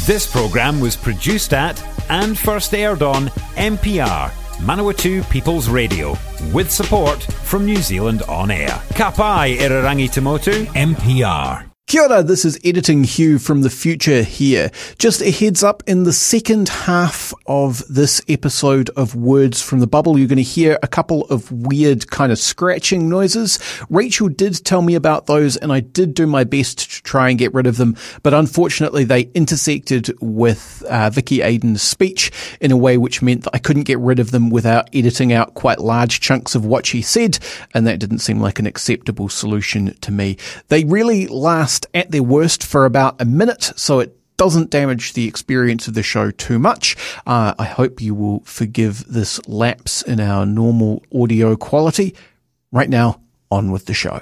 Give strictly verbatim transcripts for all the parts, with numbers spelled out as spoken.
This programme was produced at and first aired on M P R, Manawatu People's Radio, with support from New Zealand On Air. Ka pai Irarangi Tamotu, M P R. Kia ora, this is Editing Hugh from the future here. Just a heads up, in the second half of this episode of Words from the Bubble, you're going to hear a couple of weird kind of scratching noises. Rachel did tell me about those, and I did do my best to try and get rid of them, but unfortunately they intersected with uh, Vicky Aiden's speech in a way which meant that I couldn't get rid of them without editing out quite large chunks of what she said, and that didn't seem like an acceptable solution to me. They really last at their worst for about a minute, so it doesn't damage the experience of the show too much. Uh, I hope you will forgive this lapse in our normal audio quality. Right now, on with the show.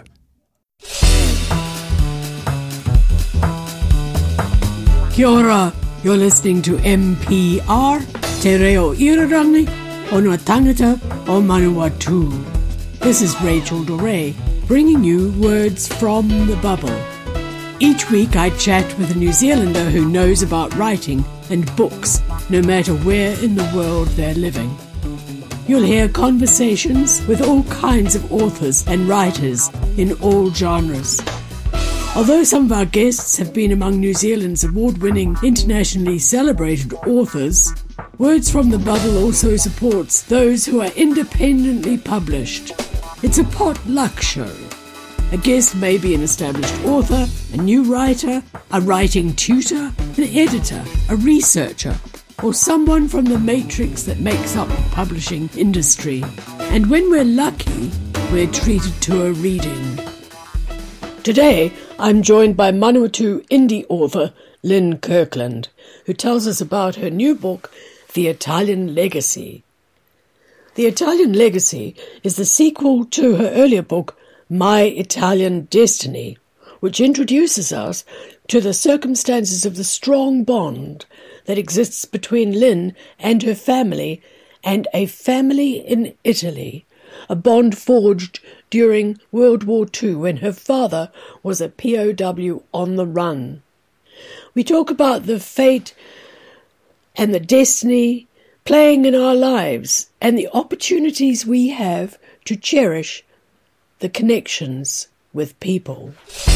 Kia ora, you're listening to M P R, Te Reo Irirangi, Onua Tangata o Manawatu. This is Rachel Doré, bringing you Words from the Bubble. Each week I chat with a New Zealander who knows about writing and books, no matter where in the world they're living. You'll hear conversations with all kinds of authors and writers in all genres. Although some of our guests have been among New Zealand's award-winning, internationally celebrated authors, Words from the Bubble also supports those who are independently published. It's a potluck show. A guest may be an established author, a new writer, a writing tutor, an editor, a researcher, or someone from the matrix that makes up the publishing industry. And when we're lucky, we're treated to a reading. Today, I'm joined by Manawatu indie author Lynn Kirkland, who tells us about her new book, The Italian Legacy. The Italian Legacy is the sequel to her earlier book, My Italian Destiny, which introduces us to the circumstances of the strong bond that exists between Lynn and her family and a family in Italy, a bond forged during World War Two when her father was a P O W on the run. We talk about the fate and the destiny playing in our lives and the opportunities we have to cherish the connections with people.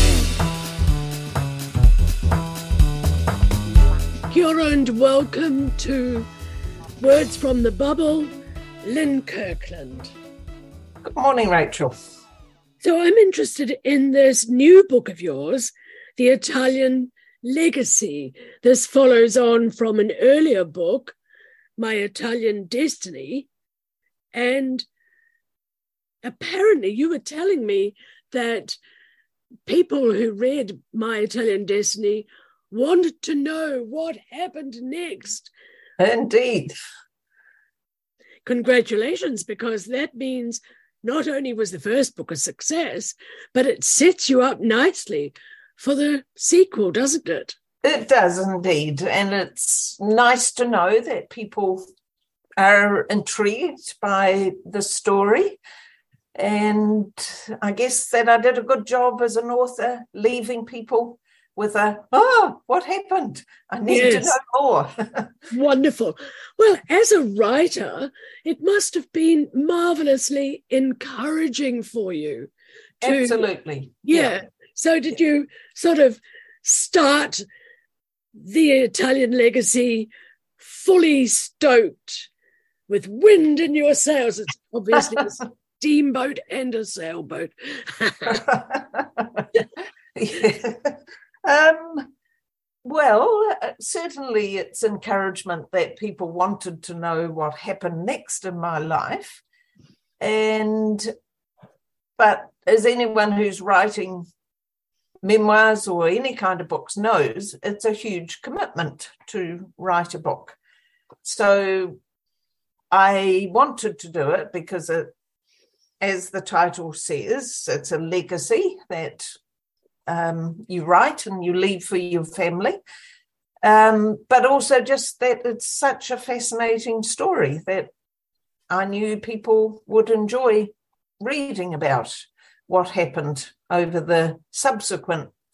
Kia ora and welcome to Words from the Bubble, Lynn Kirkland. Good morning, Rachel. So I'm interested in this new book of yours, The Italian Legacy. This follows on from an earlier book, My Italian Destiny, and apparently you were telling me that people who read My Italian Destiny wanted to know what happened next. Indeed. Congratulations, because that means not only was the first book a success, but it sets you up nicely for the sequel, doesn't it? It does indeed. And it's nice to know that people are intrigued by the story. And I guess that I did a good job as an author, leaving people with a, oh, what happened? I need yes. to know more. Wonderful. Well, as a writer, it must have been marvelously encouraging for you. To, Absolutely. Yeah. yeah. So did you sort of start The Italian Legacy fully stoked with wind in your sails? It's obviously a steamboat and a sailboat. yeah. Um, well, certainly it's encouragement that people wanted to know what happened next in my life. And, but as anyone who's writing memoirs or any kind of books knows, it's a huge commitment to write a book. So I wanted to do it because, it, as the title says, it's a legacy that um, you write and you leave for your family. Um, but also just that it's such a fascinating story that I knew people would enjoy reading about what happened over the subsequent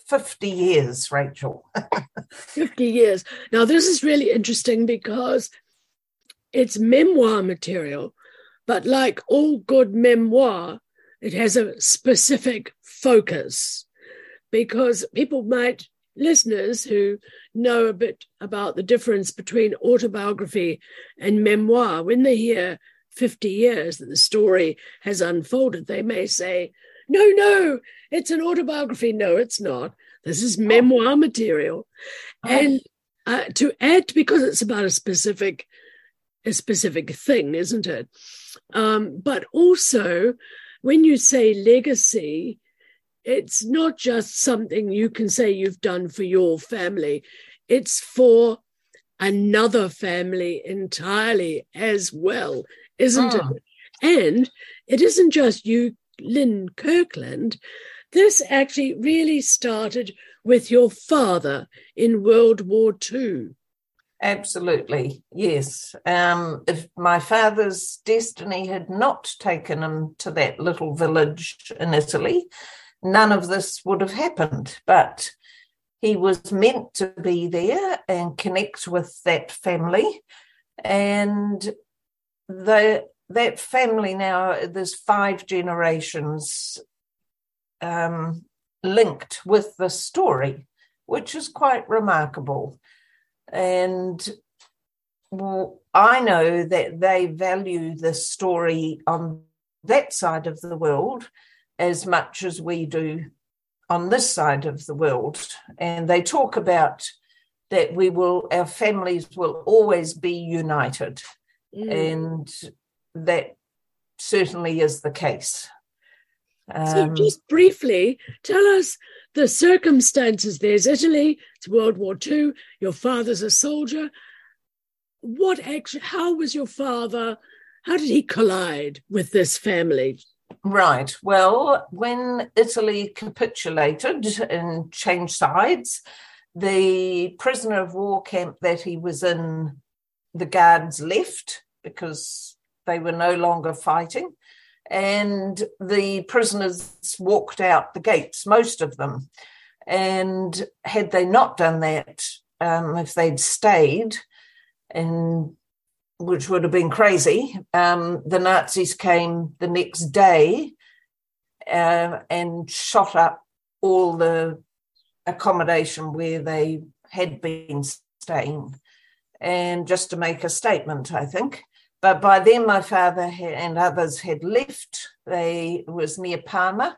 fifty years, Rachel. fifty years. Now, this is really interesting because it's memoir material, but like all good memoir, it has a specific focus, because people might, listeners who know a bit about the difference between autobiography and memoir, when they hear fifty years that the story has unfolded, they may say, no, no, it's an autobiography. No, it's not. This is memoir material. Oh. And uh, to add, because it's about a specific, a specific thing, isn't it? Um, but also, when you say legacy, it's not just something you can say you've done for your family. It's for another family entirely as well, isn't Oh. it? And it isn't just you, Lynn Kirkland. This actually really started with your father in World War Two. Absolutely, yes. Um, if my father's destiny had not taken him to that little village in Italy, none of this would have happened. But he was meant to be there and connect with that family. And the that family now, there's five generations um, linked with the story, which is quite remarkable. And well, I know that they value the story on that side of the world as much as we do on this side of the world. And they talk about that we will, our families will always be united. Mm. And that certainly is the case. Um, so just briefly, tell us the circumstances. There's Italy, it's World War Two, your father's a soldier. What actually, how was your father, how did he collide with this family? Right. Well, when Italy capitulated and changed sides, the prisoner of war camp that he was in, the guards left because they were no longer fighting. And the prisoners walked out the gates, most of them. And had they not done that, um, if they'd stayed, and which would have been crazy, um, the Nazis came the next day uh, and shot up all the accommodation where they had been staying, and just to make a statement, I think. But by then, my father and others had left. They it was near Parma,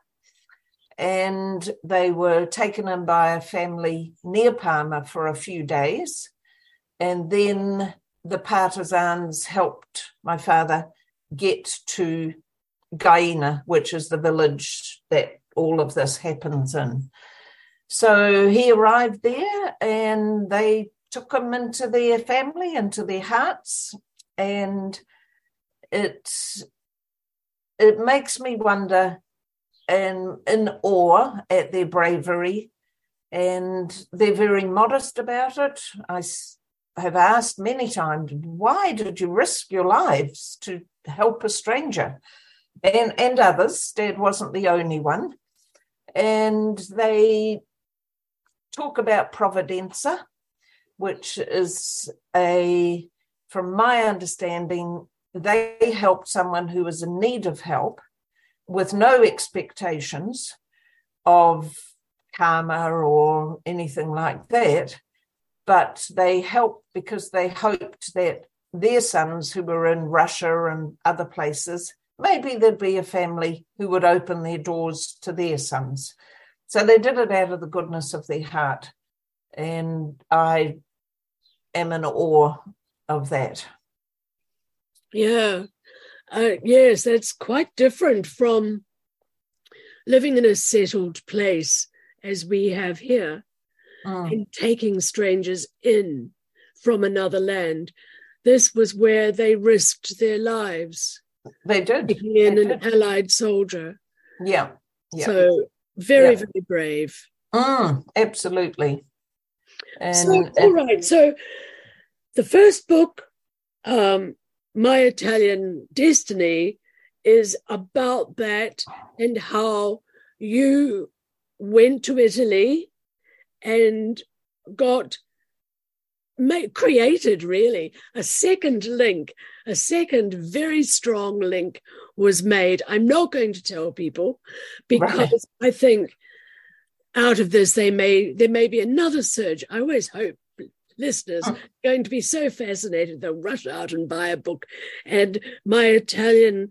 and they were taken in by a family near Parma for a few days. And then the partisans helped my father get to Gaina, which is the village that all of this happens in. So he arrived there, and they took him into their family, into their hearts. And it, it makes me wonder and in awe at their bravery, and they're very modest about it. I have asked many times, why did you risk your lives to help a stranger? And, and others, Dad wasn't the only one. And they talk about Providenza, which is a, from my understanding, they helped someone who was in need of help with no expectations of karma or anything like that, but they helped because they hoped that their sons who were in Russia and other places, maybe there'd be a family who would open their doors to their sons. So they did it out of the goodness of their heart. And I am in awe of that. Yeah. Uh, yes, that's quite different from living in a settled place as we have here mm. and taking strangers in from another land. This was where they risked their lives. They did. Taking in they an did. allied soldier. Yeah. yeah. So very, yeah. very brave. Mm, absolutely. And, so, all right. So the first book, um, My Italian Destiny, is about that and how you went to Italy and got made, created really a second link, a second very strong link was made. I'm not going to tell people because right. I think out of this they may there may be another surge. I always hope listeners oh. are going to be so fascinated they'll rush out and buy a book. And My Italian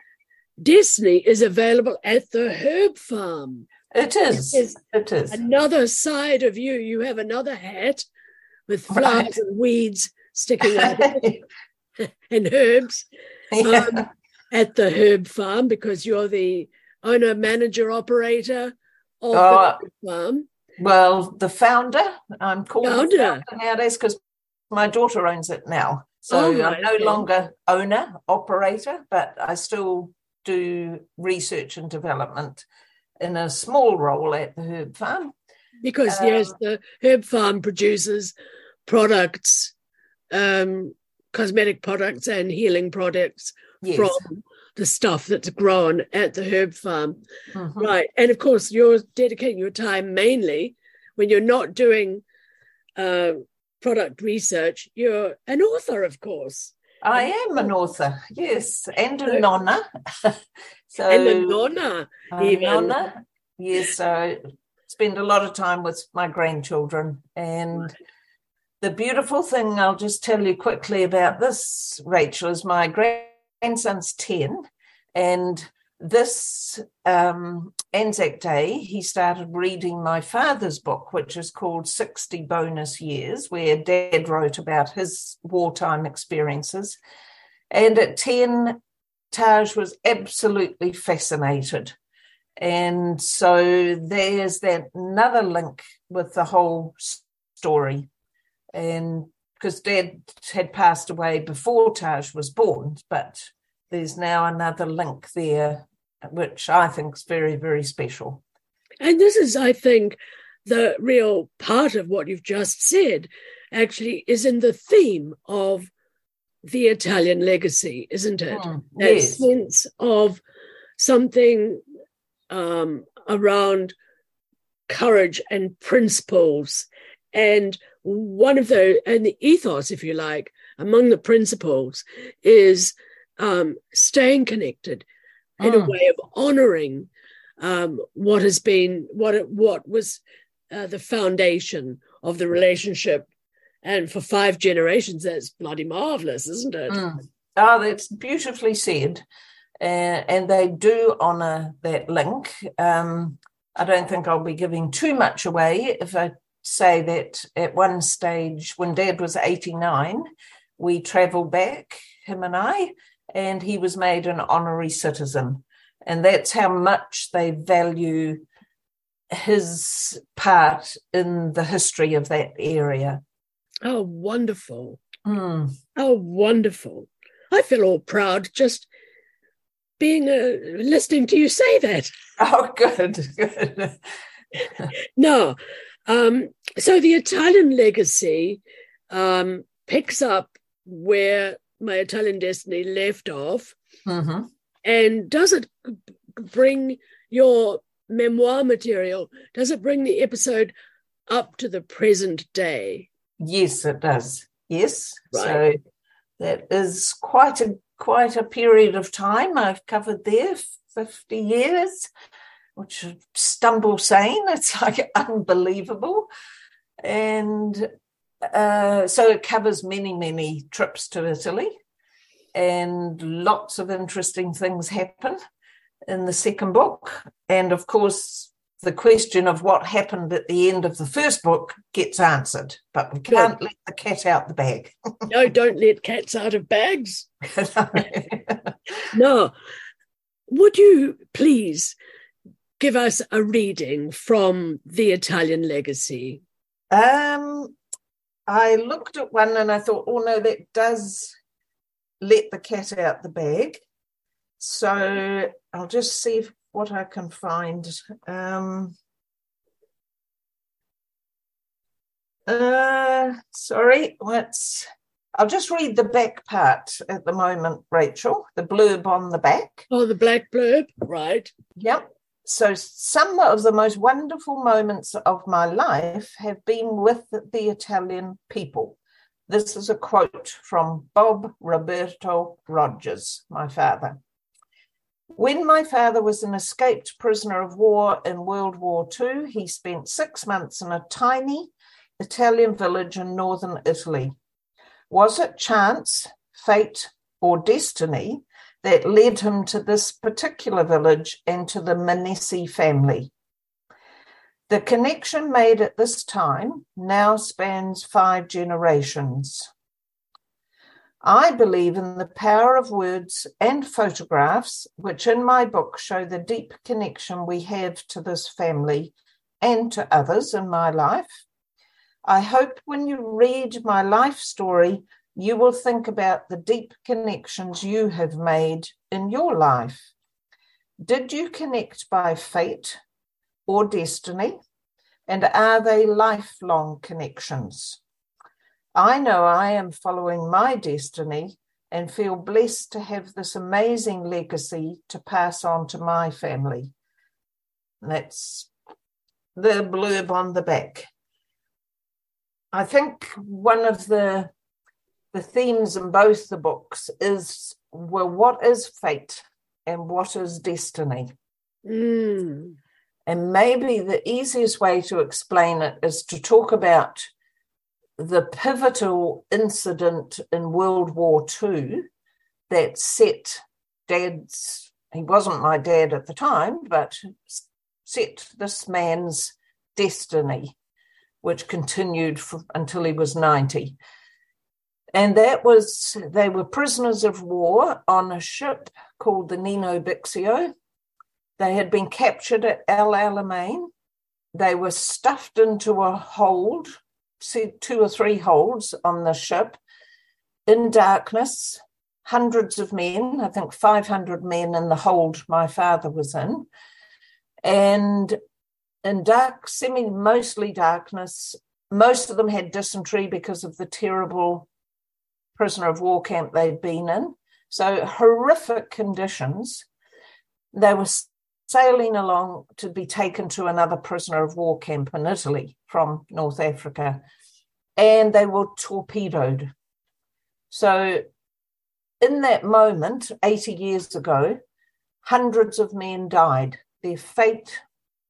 Destiny is available at the Herb Farm. It is. It is, it is. Another side of you. You have another hat with flowers right. and weeds sticking out and herbs yeah. um, at the Herb Farm because you're the owner, manager, operator of oh, the Herb Farm. Well, the founder. I'm called founder. founder nowadays because my daughter owns it now. So oh, I'm no okay. longer owner, operator, but I still do research and development in a small role at the Herb Farm. Because, um, yes, the Herb Farm produces products, um, cosmetic products and healing products yes. from the stuff that's grown at the Herb Farm. Mm-hmm. Right. And, of course, you're dedicating your time mainly when you're not doing uh, product research. You're an author, of course. I am an author, yes, and a nonna. so, and a nonna, even. Nonna, yes, I spend a lot of time with my grandchildren. And right. the beautiful thing I'll just tell you quickly about this, Rachel, is my grandson's ten. And this um, Anzac Day, he started reading my father's book, which is called sixty Bonus Years, where Dad wrote about his wartime experiences. And at ten, Taj was absolutely fascinated. And so there's that another link with the whole story. And because Dad had passed away before Taj was born, but there's now another link there, which I think is very, very special. And this is, I think, the real part of what you've just said, actually, is in the theme of the Italian legacy, isn't it? Mm, that yes. sense of something um, around courage and principles. And one of the, and the ethos, if you like, among the principles is Um, staying connected in mm. a way of honouring um, what has been, what it, what was uh, the foundation of the relationship. And for five generations, that's bloody marvellous, isn't it? Mm. Oh, that's beautifully said. Uh, and they do honour that link. Um, I don't think I'll be giving too much away if I say that at one stage, when Dad was eighty-nine, we travelled back, him and I, and he was made an honorary citizen. And that's how much they value his part in the history of that area. Oh, wonderful. Mm. Oh, wonderful. I feel all proud just being uh, listening to you say that. Oh, good, good. No. Um, so the Italian legacy um, picks up where My Italian Destiny left off. Mm-hmm. And does it bring your memoir material, does it bring the episode up to the present day? Yes, it does. Yes. Right. So that is quite a quite a period of time I've covered there, fifty years, which stumble saying, it's like unbelievable. And Uh, so it covers many, many trips to Italy, and lots of interesting things happen in the second book. And of course, the question of what happened at the end of the first book gets answered, but we can't let the cat out the bag. No, don't let cats out of bags. No. Would you please give us a reading from the Italian legacy? Um. I looked at one and I thought, oh, no, that does let the cat out the bag. So I'll just see what I can find. Um, uh, sorry, let's... I'll just read the back part at the moment, Rachel, the blurb on the back. Oh, the black blurb, right. Yep. so some of the most wonderful moments of my life have been with the Italian people. This is a quote from Bob Roberto Rogers, my father. When my father was an escaped prisoner of war in World War Two, he spent six months in a tiny Italian village in northern Italy. Was it chance, fate, or destiny that led him to this particular village and to the Manessi family? The connection made at this time now spans five generations. I believe in the power of words and photographs, which in my book show the deep connection we have to this family and to others in my life. I hope when you read my life story, you will think about the deep connections you have made in your life. Did you connect by fate or destiny? And are they lifelong connections? I know I am following my destiny and feel blessed to have this amazing legacy to pass on to my family. And that's the blurb on the back. I think one of the the themes in both the books is, well, what is fate and what is destiny? Mm. And maybe the easiest way to explain it is to talk about the pivotal incident in World War Two that set Dad's, he wasn't my dad at the time, but set this man's destiny, which continued for, until he was ninety. And that was, they were prisoners of war on a ship called the Nino Bixio. They had been captured at El Alamein. They were stuffed into a hold, two or three holds on the ship, in darkness, hundreds of men, I think five hundred men in the hold my father was in. And in dark, semi, mostly darkness, most of them had dysentery because of the terrible prisoner of war camp they'd been in. So horrific conditions. They were sailing along to be taken to another prisoner of war camp in Italy from North Africa, and they were torpedoed. So in that moment, eighty years ago, hundreds of men died. Their fate,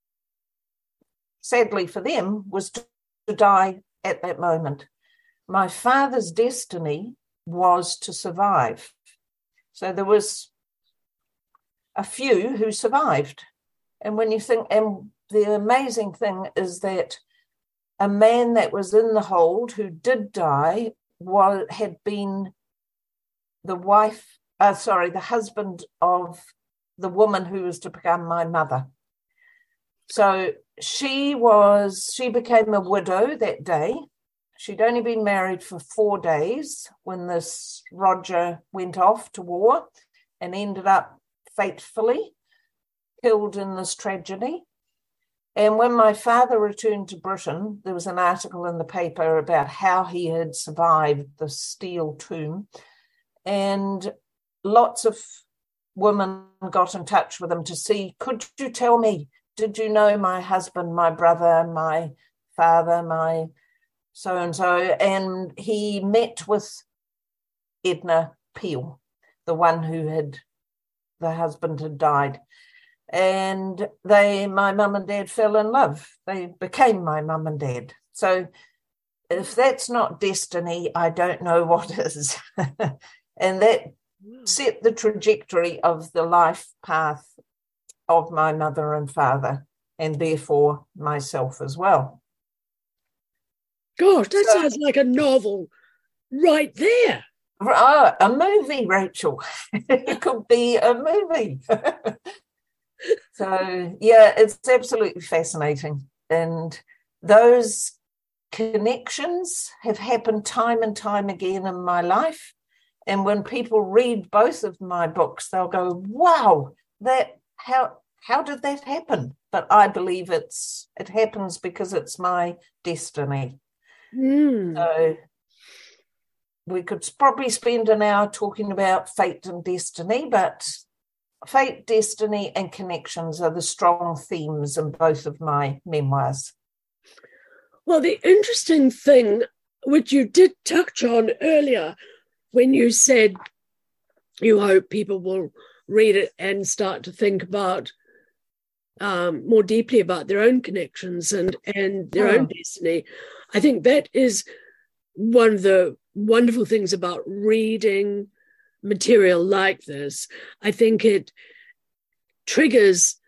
sadly for them, was to, to die at that moment. My father's destiny was to survive. So there was a few who survived. And when you think, and the amazing thing is that a man that was in the hold who did die was, had been the wife, uh, sorry, the husband of the woman who was to become my mother. So she was, she became a widow that day. She'd only been married for four days when this Roger went off to war and ended up fatefully killed in this tragedy. And when my father returned to Britain, there was an article in the paper about how he had survived the steel tomb. And lots of women got in touch with him to see, could you tell me, did you know my husband, my brother, my father, my so-and-so? And he met with Edna Peel, the one who had, the husband had died. And they, my mum and dad fell in love. They became my mum and dad. So if that's not destiny, I don't know what is. And that set the trajectory of the life path of my mother and father, and therefore myself as well. Gosh, that So, sounds like a novel right there. oh, a movie, Rachel. It could be a movie. So, yeah, it's absolutely fascinating. And those connections have happened time and time again in my life. And when people read both of my books, they'll go, wow, that how how did that happen? But I believe it's it happens because it's my destiny. Mm. So we could probably spend an hour talking about fate and destiny, but fate, destiny, and connections are the strong themes in both of my memoirs. Well, the interesting thing, which you did touch on earlier, when you said you hope people will read it and start to think about um, more deeply about their own connections and, and their Hmm. own destiny. I think that is one of the wonderful things about reading material like this. I think it triggers,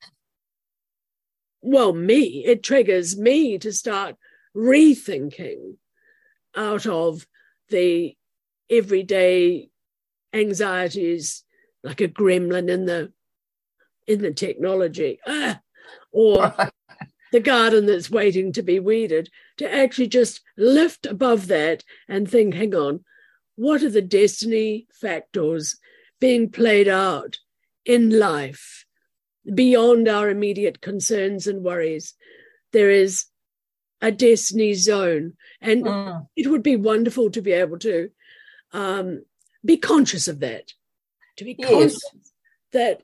well, me, it triggers me to start rethinking out of the everyday anxieties, like a gremlin in the in the technology, ah, or the garden that's waiting to be weeded, to actually just lift above that and think, hang on, what are the destiny factors being played out in life beyond our immediate concerns and worries? There is a destiny zone, and Mm. it would be wonderful to be able to um, be conscious of that, to be Yes. conscious that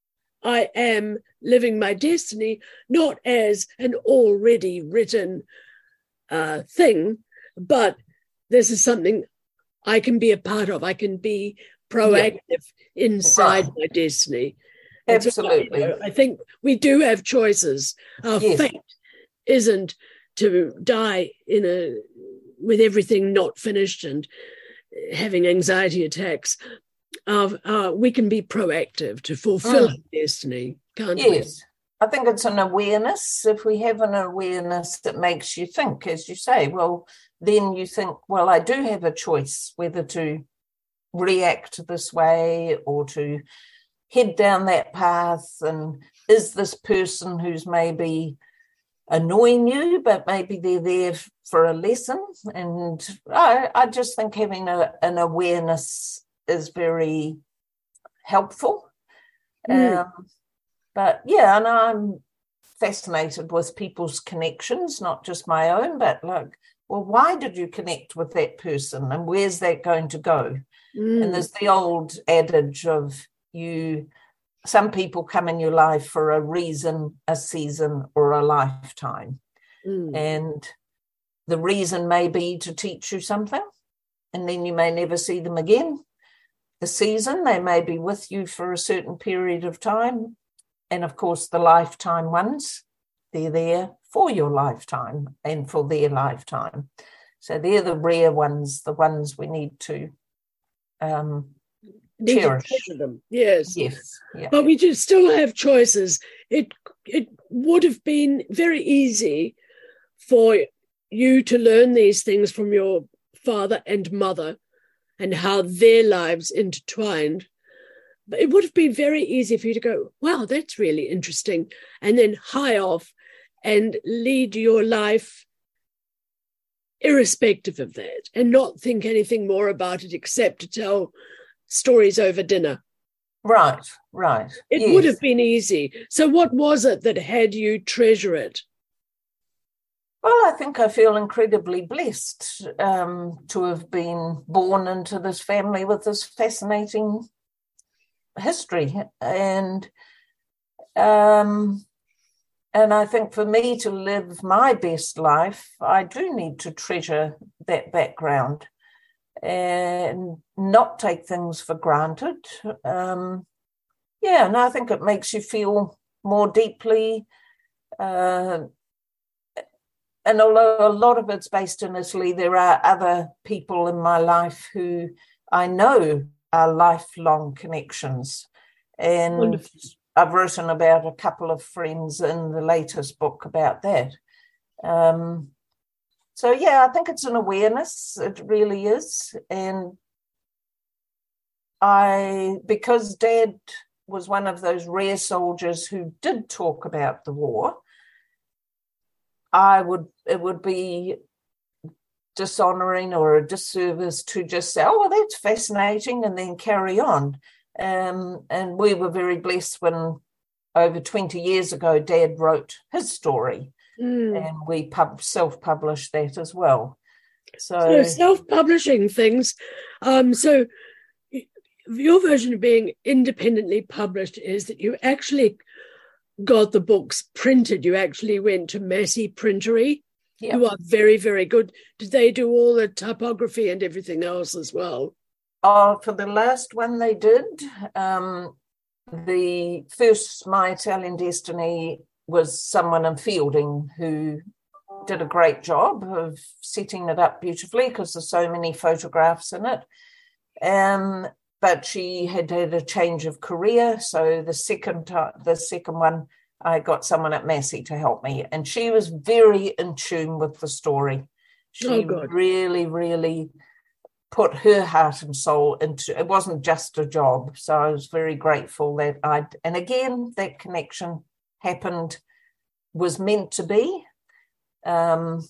I am living my destiny, not as an already written uh, thing, but this is something I can be a part of. I can be proactive inside Right. my destiny. And so, Absolutely. you know, I think we do have choices. Our Yes. fate isn't to die in a with everything not finished and having anxiety attacks. Uh, uh, we can be proactive to fulfill Mm. our destiny, can't we? Yes. I think it's an awareness. If we have an awareness that makes you think, as you say, well, then you think, well, I do have a choice whether to react this way or to head down that path. And is this person who's maybe annoying you, but maybe they're there for a lesson? And I, I just think having a, an awareness is very helpful. Mm. Um, but yeah, and I'm fascinated with people's connections, not just my own, but like, well, why did you connect with that person and where's that going to go? Mm. And there's the old adage of you, some people come in your life for a reason, a season, or a lifetime. Mm. And the reason may be to teach you something, and then you may never see them again. The season, they may be with you for a certain period of time. And of course, the lifetime ones, they're there for your lifetime and for their lifetime. So they're the rare ones, the ones we need to um, Need to cherish. treasure them. Yes. Yes. Yeah. But we do still have choices. It it would have been very easy for you to learn these things from your father and mother and how their lives intertwined. But it would have been very easy for you to go, wow, that's really interesting, and then high off and lead your life irrespective of that and not think anything more about it except to tell stories over dinner. Right, right. It yes. would have been easy. So what was it that had you treasure it? Well, I think I feel incredibly blessed um, to have been born into this family with this fascinating history. And um, and I think for me to live my best life, I do need to treasure that background and not take things for granted. Um, yeah, and I think it makes you feel more deeply. Uh, and although a lot of it's based in Italy, there are other people in my life who I know are lifelong connections. And Wonderful. I've written about a couple of friends in the latest book about that. Um, So, yeah, I think it's an awareness. It really is. And I, because Dad was one of those rare soldiers who did talk about the war, I would, it would be dishonoring or a disservice to just say, oh, well, that's fascinating, and then carry on. Um, and we were very blessed when over twenty years ago, Dad wrote his story. Mm. And we pub- self-published that as well. So, So self-publishing things. Um, so your version of being independently published is that you actually got the books printed. You actually went to Massey Printery. Yep. You are very, very good. Did they do all the typography and everything else as well? Oh, for the last one they did. Um, the first My Italian Destiny was someone in Fielding who did a great job of setting it up beautifully because there's so many photographs in it. Um, but she had had a change of career, so the second time, the second one, I got someone at Massey to help me, and she was very in tune with the story. She oh, really, really put her heart and soul into it. It wasn't just a job, so I was very grateful that I. And again, that connection happened, was meant to be. Um,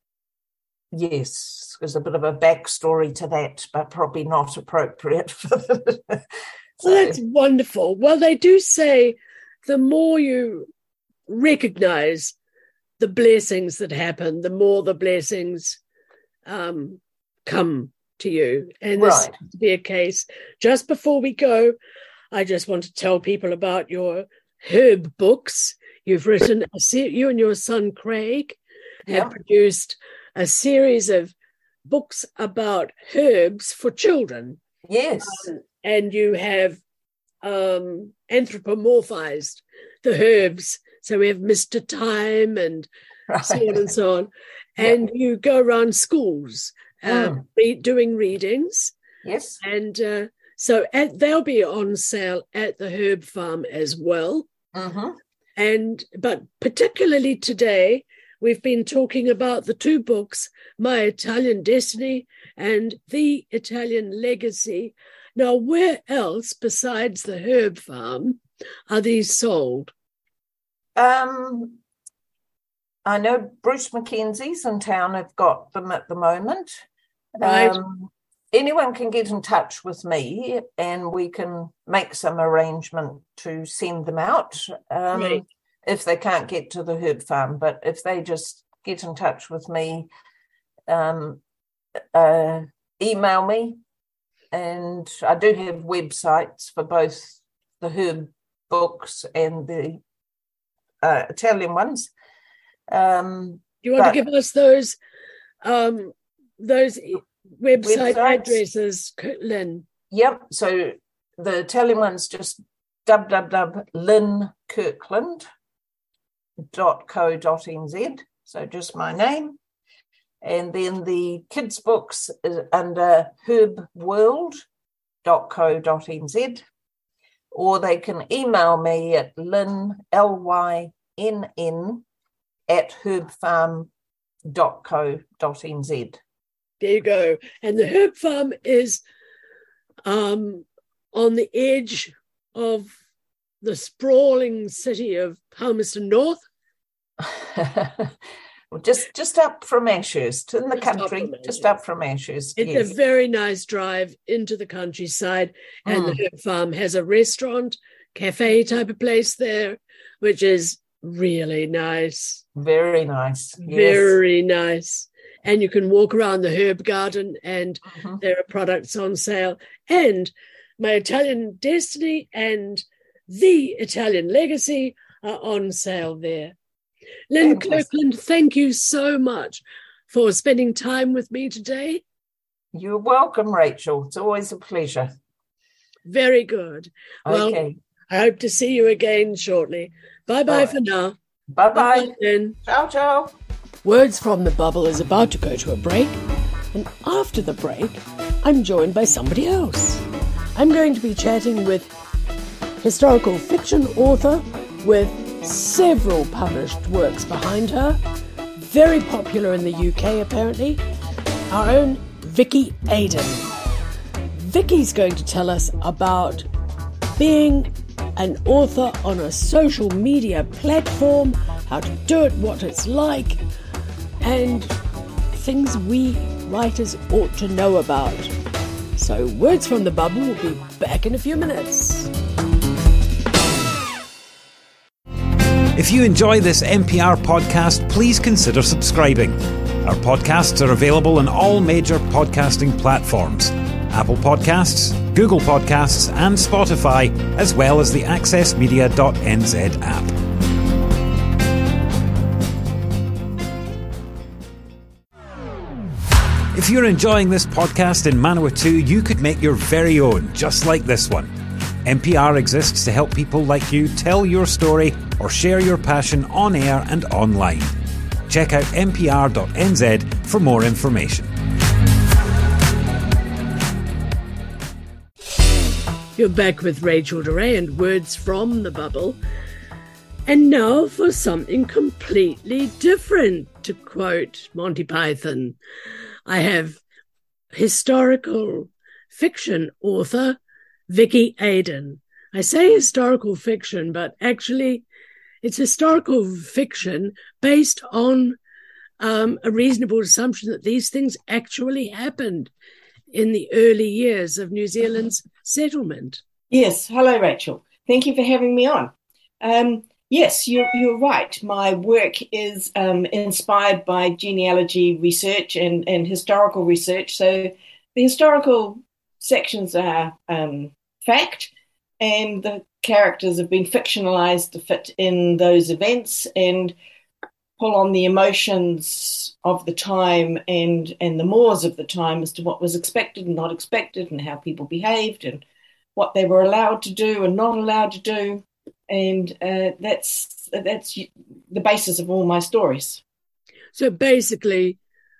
yes, there's a bit of a backstory to that, but probably not appropriate for the, so. Well, that's wonderful. Well, they do say the more you recognize the blessings that happen, the more the blessings um, come to you. And this right. seems to be a case. Just before we go, I just want to tell people about your herb books. You've written, a se- you and your son Craig have yeah. produced a series of books about herbs for children. Yes. Um, and you have um, anthropomorphized the herbs. So we have Mister Time and right. so on and so on. And yeah. you go around schools uh, mm. re- doing readings. Yes. And uh, so at, they'll be on sale at the Herb Farm as well. Mm-hmm. And but particularly today, we've been talking about the two books, My Italian Destiny and The Italian Legacy. Now, where else besides the Herb Farm are these sold? Um, I know Bruce Mackenzie's in town have got them at the moment. Right. Um, anyone can get in touch with me and we can make some arrangement to send them out. Um, right. If they can't get to the Herb Farm, but if they just get in touch with me, um, uh, email me, and I do have websites for both the herb books and the uh, Italian ones. Um, Do you want but, to give us those um, those website websites? addresses, Lynn? Yep. So the Italian one's just w w w dot lynn kirkland dot co dot n z, so just my name. And then the kids' books is under herb world dot co dot n z, or they can email me at lynn, L Y N N, at herb farm dot co dot n z. There you go. And the Herb Farm is um, on the edge of the sprawling city of Palmerston North. well, just just up from Ashurst, in the just country, up just up from Ashurst. It's yes. a very nice drive into the countryside, and mm. the Herb Farm has a restaurant, cafe type of place there, which is really nice. Very nice. Yes. Very nice. And you can walk around the herb garden, and mm-hmm. there are products on sale. And My Italian Destiny and The Italian Legacy are on sale there. Lynn Kirkland, thank you so much for spending time with me today. You're welcome, Rachel. It's always a pleasure. Very good. Okay. Well, I hope to see you again shortly. Bye-bye right. for now. Bye-bye. Bye, Lynn. Ciao, ciao. Words from the Bubble is about to go to a break, and after the break, I'm joined by somebody else. I'm going to be chatting with historical fiction author with several published works behind her, very popular in the U K apparently, our own Vicky Aiden. Vicky's going to tell us about being an author on a social media platform, how to do it, what it's like, and things we writers ought to know about. So Words from the Bubble will be back in a few minutes. If you enjoy this N P R podcast, please consider subscribing. Our podcasts are available on all major podcasting platforms. Apple Podcasts, Google Podcasts and Spotify, as well as the access media dot n z app. If you're enjoying this podcast in Manawatu, you could make your very own, just like this one. N P R exists to help people like you tell your story or share your passion on air and online. Check out n p r dot n z for more information. You're back with Rachel DeRay and Words from the Bubble. And now for something completely different, to quote Monty Python. I have historical fiction author Vicky Aden. I say historical fiction, but actually it's historical fiction based on um, a reasonable assumption that these things actually happened in the early years of New Zealand's settlement. Yes. Hello, Rachel. Thank you for having me on. Um, yes, you're, you're right. My work is um, inspired by genealogy research and, and historical research. So the historical sections are um, fact, and the characters have been fictionalized to fit in those events and pull on the emotions of the time and, and the mores of the time as to what was expected and not expected and how people behaved and what they were allowed to do and not allowed to do. And uh, that's that's the basis of all my stories. So basically,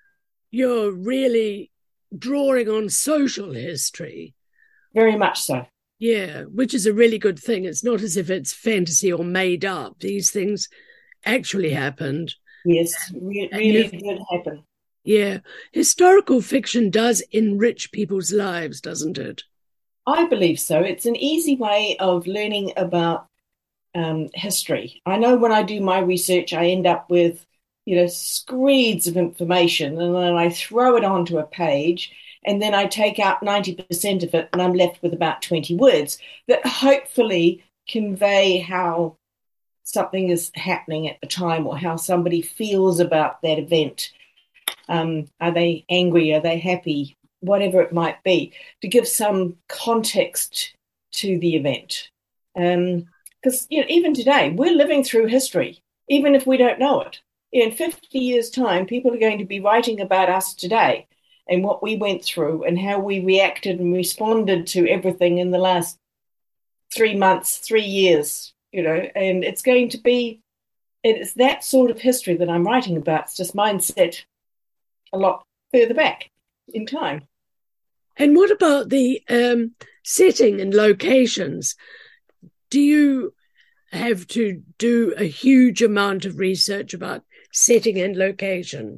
you're really drawing on social history. Very much so. Yeah, which is a really good thing. It's not as if it's fantasy or made up. These things actually happened. Yes, re- really did happen. Yeah. Historical fiction does enrich people's lives, doesn't it? I believe so. It's an easy way of learning about um, history. I know when I do my research, I end up with, you know, screeds of information, and then I throw it onto a page, and then I take out ninety percent of it, and I'm left with about twenty words that hopefully convey how something is happening at the time or how somebody feels about that event. Um, are they angry? Are they happy? Whatever it might be, to give some context to the event. Because um, you know, even today, we're living through history, even if we don't know it. In fifty years' time, people are going to be writing about us today and what we went through and how we reacted and responded to everything in the last three months, three years, you know, and it's going to be, it's that sort of history that I'm writing about. It's just mine set a lot further back in time. And what about the um, setting and locations? Do you have to do a huge amount of research about setting and location?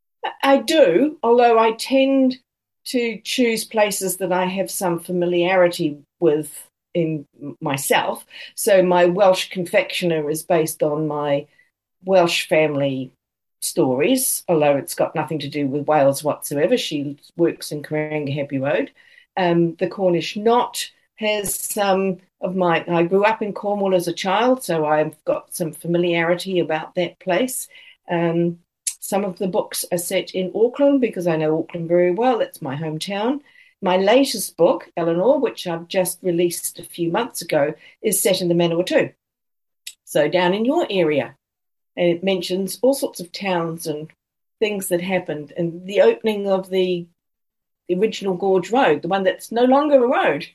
I do, although I tend to choose places that I have some familiarity with in myself. So my Welsh confectioner is based on my Welsh family stories, although it's got nothing to do with Wales whatsoever. She works in Karangahape Happy Road. Um, the Cornish Knot has some of my, I grew up in Cornwall as a child, so I've got some familiarity about that place. Um, some of the books are set in Auckland because I know Auckland very well. It's my hometown. My latest book, Eleanor, which I've just released a few months ago, is set in the Manawatu. So down in your area. And it mentions all sorts of towns and things that happened, and the opening of the, the original Gorge Road, the one that's no longer a road.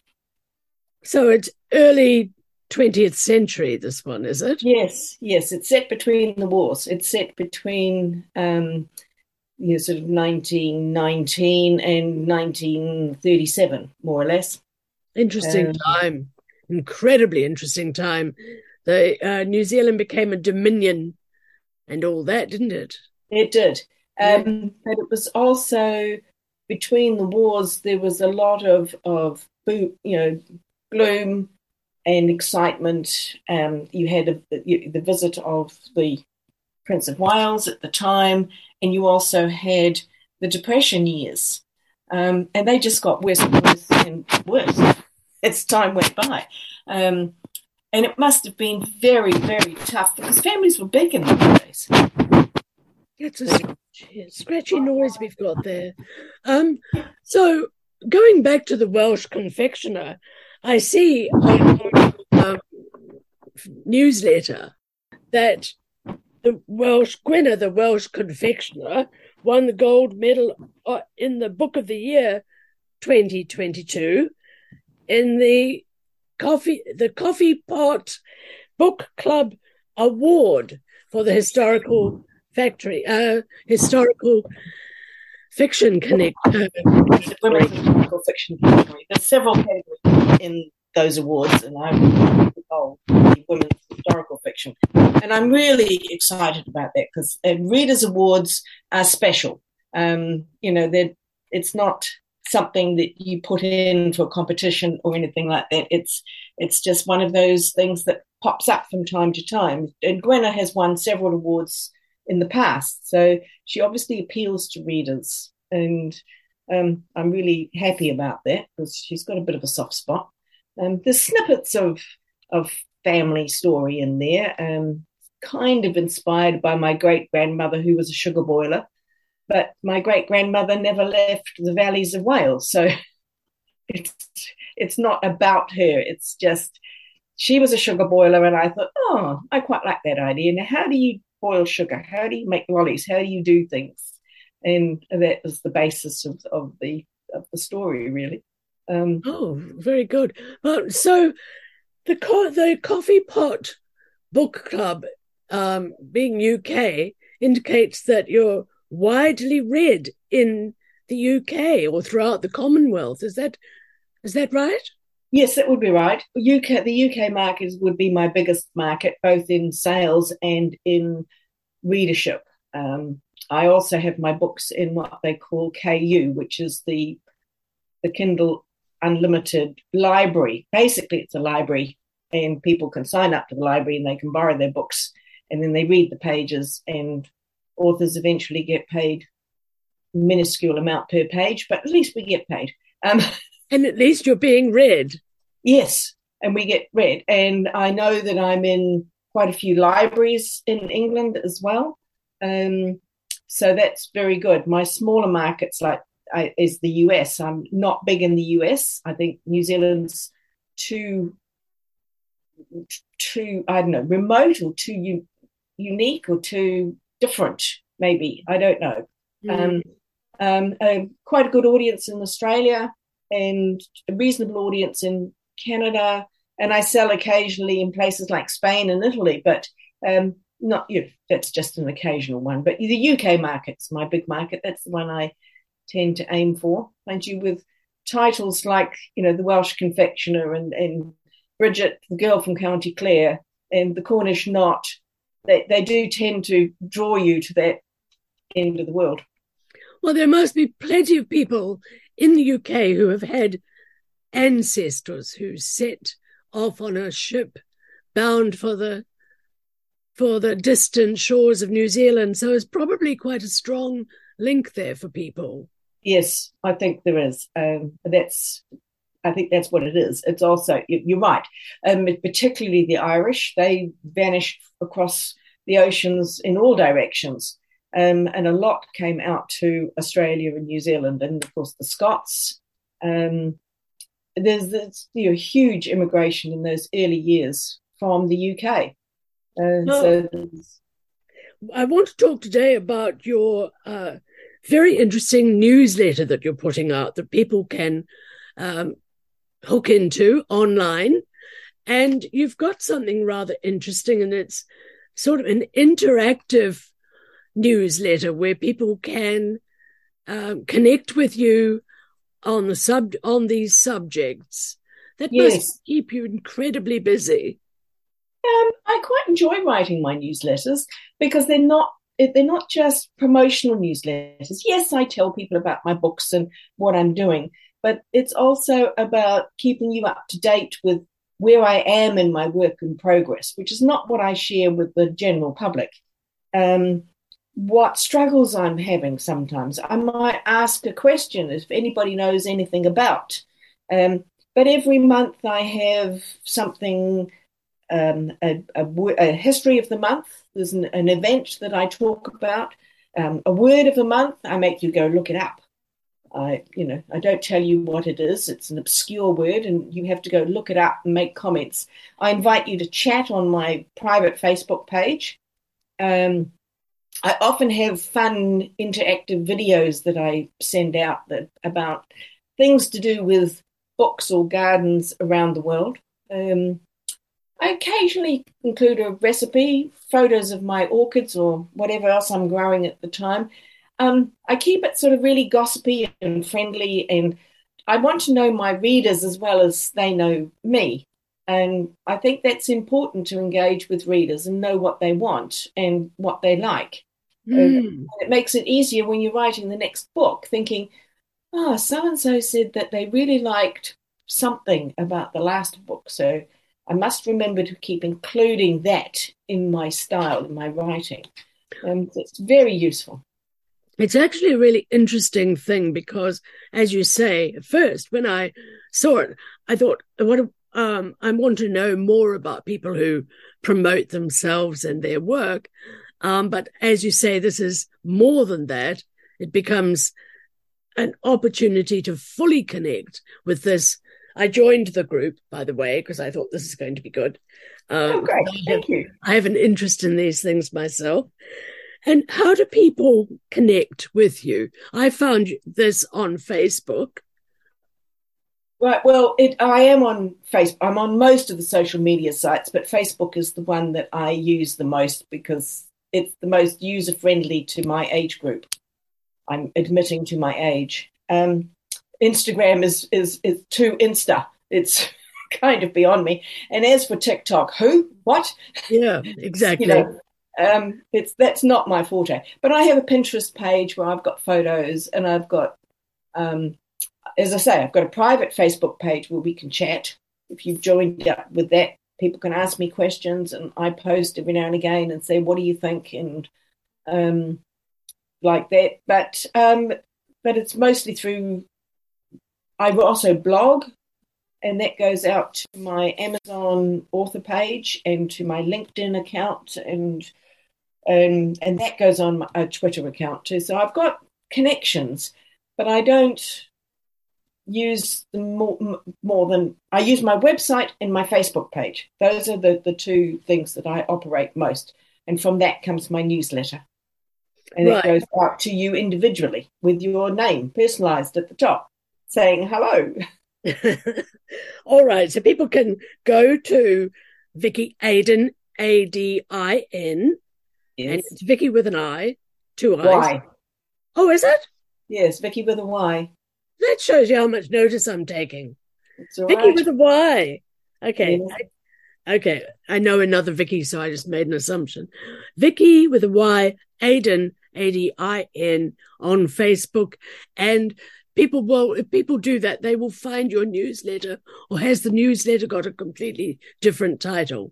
So it's early twentieth century, this one, is it? Yes, yes. It's set between the wars. It's set between um, you know, sort of nineteen nineteen and nineteen thirty-seven, more or less. Interesting um, time. Incredibly interesting time. The uh, New Zealand became a dominion and all that, didn't it? It did. Um, yeah. But it was also, between the wars, there was a lot of, of you know, gloom and excitement. Um, you had a, the visit of the Prince of Wales at the time, and you also had the Depression years. Um, and they just got worse and worse and worse as time went by. Um, And it must have been very, very tough because families were big in those days. It's a scratchy, scratchy noise we've got there. Um, so going back to the Welsh confectioner, I see on your um, newsletter that the Welsh Gwenna, the Welsh confectioner, won the gold medal in the Book of the Year twenty twenty-two in the coffee the Coffee Pot Book Club Award for the historical factory, uh, historical fiction connect. Uh, Women's historical fiction category. There's several categories in those awards, and I won the gold, the women's historical fiction, and I'm really excited about that because uh, Readers' Awards are special. Um, you know, that it's not something that you put in for a competition or anything like that. It's it's just one of those things that pops up from time to time. And Gwenna has won several awards in the past, so she obviously appeals to readers, and um, I'm really happy about that because she's got a bit of a soft spot. Um, there's snippets of of family story in there, um, kind of inspired by my great grandmother who was a sugar boiler. But my great-grandmother never left the valleys of Wales. So it's it's not about her. It's just she was a sugar boiler, and I thought, oh, I quite like that idea. Now, how do you boil sugar? How do you make lollies? How do you do things? And that was the basis of, of, the, of the story, really. Um, oh, very good. Well, so the, co- the Coffee Pot Book Club, um, being U K, indicates that you're widely read in the U K or throughout the Commonwealth. Is that is that right? Yes, that would be right. U K, the U K market would be my biggest market, both in sales and in readership. Um, I also have my books in what they call K U, which is the the Kindle Unlimited library. Basically, it's a library, and people can sign up to the library and they can borrow their books, and then they read the pages, and authors eventually get paid a minuscule amount per page, but at least we get paid. Um, and at least you're being read. Yes, and we get read. And I know that I'm in quite a few libraries in England as well. Um, so that's very good. My smaller markets like I, is the U S. I'm not big in the U S. I think New Zealand's too, too I don't know, remote or too u- unique or too different, maybe. I don't know. Mm. Um, um, uh, quite a good audience in Australia and a reasonable audience in Canada, and I sell occasionally in places like Spain and Italy, but um, not you know, that's just an occasional one. But the U K market's my big market. That's the one I tend to aim for. And you with titles like, you know, The Welsh Confectioner and, and Bridget, the Girl from County Clare, and The Cornish Knot, they, they do tend to draw you to that end of the world. Well, there must be plenty of people in the U K who have had ancestors who set off on a ship bound for the for the distant shores of New Zealand. So it's probably quite a strong link there for people. Yes, I think there is. Um, that's, I think that's what it is. It's also, you're right, um, particularly the Irish. They vanished across the oceans in all directions. Um, and a lot came out to Australia and New Zealand, and of course the Scots. Um, there's this you know, huge immigration in those early years from the U K. Uh, well, so I want to talk today about your uh, very interesting newsletter that you're putting out that people can um, hook into online. And you've got something rather interesting, and it's sort of an interactive newsletter where people can um, connect with you on the sub on these subjects. That yes. must keep you incredibly busy. Um, I quite enjoy writing my newsletters because they're not they're not just promotional newsletters. Yes, I tell people about my books and what I'm doing, but it's also about keeping you up to date with where I am in my work in progress, which is not what I share with the general public. Um, what struggles I'm having sometimes. I might ask a question if anybody knows anything about. Um, but every month I have something, um, a, a, a history of the month. There's an, an event that I talk about. Um, a word of the month, I make you go look it up. I, you know, I don't tell you what it is. It's an obscure word, and you have to go look it up and make comments. I invite you to chat on my private Facebook page. Um, I often have fun, interactive videos that I send out that about things to do with books or gardens around the world. Um, I occasionally include a recipe, photos of my orchids or whatever else I'm growing at the time. Um, I keep it sort of really gossipy and friendly, and I want to know my readers as well as they know me. And I think that's important to engage with readers and know what they want and what they like. Mm. And it makes it easier when you're writing the next book, thinking, oh, so-and-so said that they really liked something about the last book. So I must remember to keep including that in my style, in my writing. And it's very useful. It's actually a really interesting thing because, as you say, at first, when I saw it, I thought, what um, I want to know more about people who promote themselves and their work. Um, but as you say, this is more than that. It becomes an opportunity to fully connect with this. I joined the group, by the way, because I thought this is going to be good. Um, oh, great. I Thank have, you. I have an interest in these things myself. And how do people connect with you? I found this on Facebook. Right. Well, it, I am on Facebook. I'm on most of the social media sites, but Facebook is the one that I use the most because it's the most user-friendly to my age group. I'm admitting to my age. Um, Instagram is, is, is too Insta. It's kind of beyond me. And as for TikTok, who? What? Yeah, exactly. you know, um, it's that's not my forte. But I have a Pinterest page where I've got photos, and I've got, um, as I say, I've got a private Facebook page where we can chat. If you've joined up with that, people can ask me questions, and I post every now and again and say, "What do you think?" and um, like that. But um, but it's mostly through. I also blog, and that goes out to my Amazon author page and to my LinkedIn account, and and and that goes on a Twitter account too. So I've got connections, but I don't use them more, more than I use my website and my Facebook page. Those are the, the two things that I operate most. And from that comes my newsletter. And Right. it goes out to you individually with your name personalized at the top, saying hello. All right. So people can go to Vicky Aiden, A D I N, Yes. and it's Vicky with an I, two I's. Y. Oh, is it? Yes, Vicky with a Y. That shows you how much notice I'm taking. It's all Vicky right. with a Y. Okay. Yes. I, okay. I know another Vicky, so I just made an assumption. Vicky with a Y, Aiden, A D I N, on Facebook. And people will, if people do that, they will find your newsletter. Or has the newsletter got a completely different title?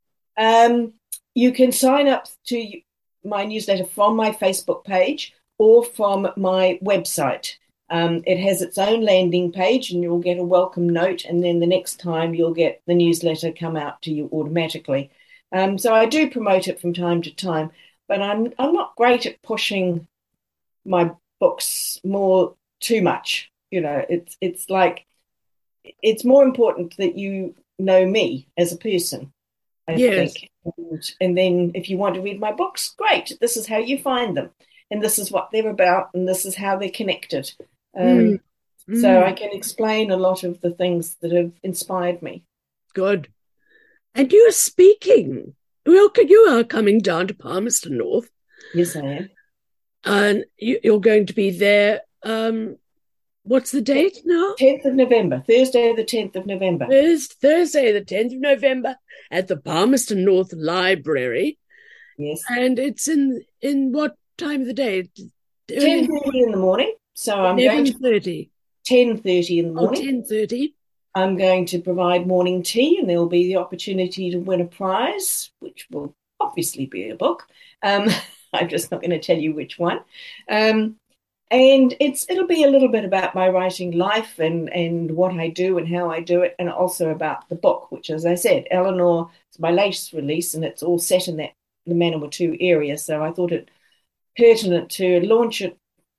Um, you can sign up to my newsletter from my Facebook page or from my website. Um, it has its own landing page, and you'll get a welcome note, and then the next time you'll get the newsletter come out to you automatically. Um, so I do promote it from time to time, but I'm I'm not great at pushing my books more too much. You know, it's it's like it's more important that you know me as a person, I Yes. think. And, and then if you want to read my books, great. This is how you find them, and this is what they're about, and this is how they're connected. Um, Mm. Mm. So I can explain a lot of the things that have inspired me. Good. And you're speaking. Well, you are coming down to Palmerston North, Yes, I am. and you, you're going to be there. Um, what's the date now? tenth of November, Thursday the tenth of November. It's Thursday, the tenth of November, at the Palmerston North Library. Yes. And it's in in what time of the day? ten thirty in the morning. So I'm going eleven to thirty. ten thirty in the Oh, morning. ten thirty. I'm going to provide morning tea, and there will be the opportunity to win a prize, which will obviously be a book. Um, I'm just not going to tell you which one. Um, and it's it'll be a little bit about my writing life and, and what I do and how I do it, and also about the book, which, as I said, Eleanor is my latest release, and it's all set in that the Manawatu area. So I thought it pertinent to launch it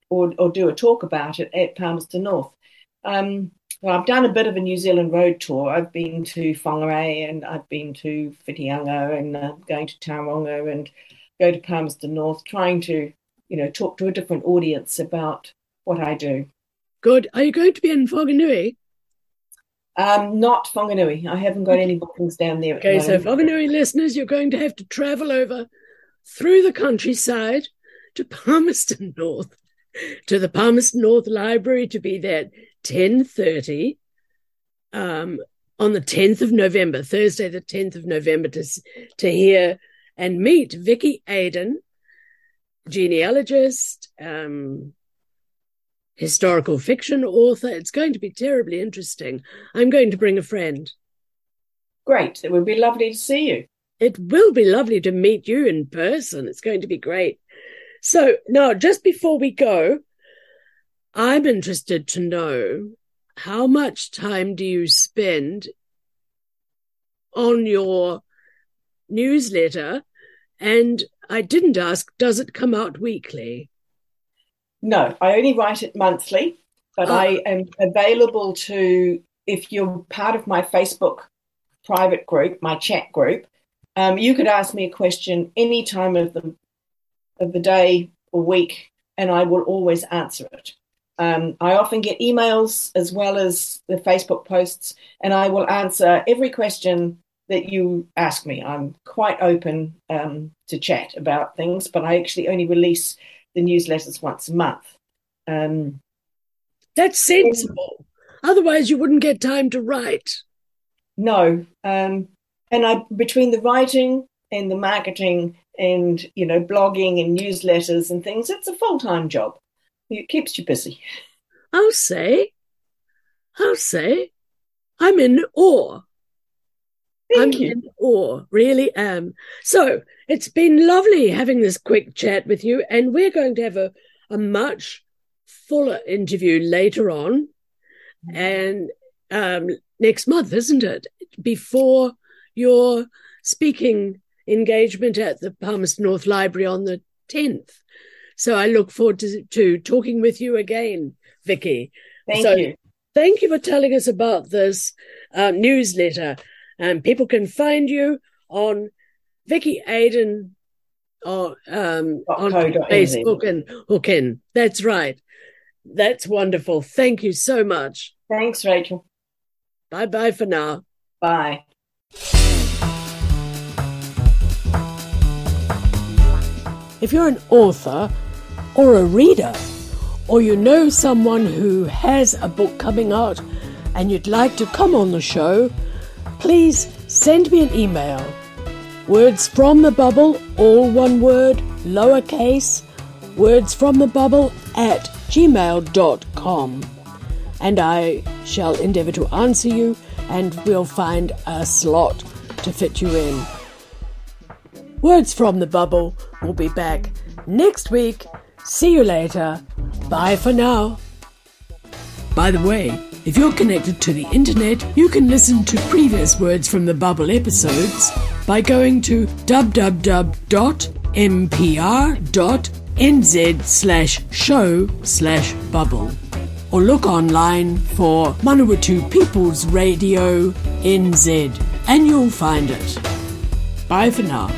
or, or do a talk about it at Palmerston North. Um, well, I've done a bit of a New Zealand road tour. I've been to Whangarei and I've been to Whitianga and uh, going to Tauranga and go to Palmerston North, trying to, you know, talk to a different audience about what I do. Good. Are you going to be in Whanganui? Um, not Whanganui. I haven't got any bookings down there. Okay, so Whanganui listeners, you're going to have to travel over through the countryside to Palmerston North, to the Palmerston North Library to be there at ten thirty um, on the tenth of November, Thursday the tenth of November, to, to hear and meet Vicky Aden, genealogist, um, historical fiction author. It's going to be terribly interesting. I'm going to bring a friend. Great. It would be lovely to see you. It will be lovely to meet you in person. It's going to be great. So now, just before we go, I'm interested to know, how much time do you spend on your newsletter? And I didn't ask, does it come out weekly? No, I only write it monthly, but oh. I am available to, if you're part of my Facebook private group, my chat group, um, you could ask me a question any time of the of the day or week, and I will always answer it. Um, I often get emails as well as the Facebook posts, and I will answer every question that you ask me. I'm quite open um, to chat about things, but I actually only release the newsletters once a month. Um, That's sensible. And, otherwise, you wouldn't get time to write. No. Um, and I, between the writing and the marketing and, you know, blogging and newsletters and things, it's a full-time job. It keeps you busy. I'll say. I'll say. I'm in awe. Thank I'm you. in awe, really am. So it's been lovely having this quick chat with you, and we're going to have a, a much fuller interview later on, and um, next month, isn't it? Before your speaking engagement at the Palmerston North Library on the tenth. So I look forward to, to talking with you again, Vicky. Thank so you. Thank you for telling us about this uh, newsletter. And um, people can find you on Vicky Aden or, um, on Facebook and hook in. That's right. That's wonderful. Thank you so much. Thanks, Rachel. Bye-bye for now. Bye. If you're an author or a reader, or you know someone who has a book coming out and you'd like to come on the show, please send me an email. Words from the Bubble, all one word, lowercase, words from the bubble at gmail dot com. And I shall endeavour to answer you, and we'll find a slot to fit you in. Words from the Bubble will be back next week. See you later. Bye for now. By the way, if you're connected to the internet, you can listen to previous Words from the Bubble episodes by going to w w w dot m p r dot n z slash show slash bubble, or look online for Manawatu People's Radio N Z and you'll find it. Bye for now.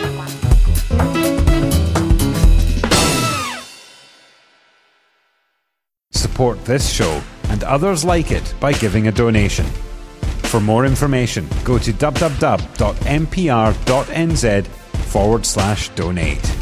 Support this show and others like it by giving a donation. For more information, go to w w w dot m p r dot n z forward slash donate.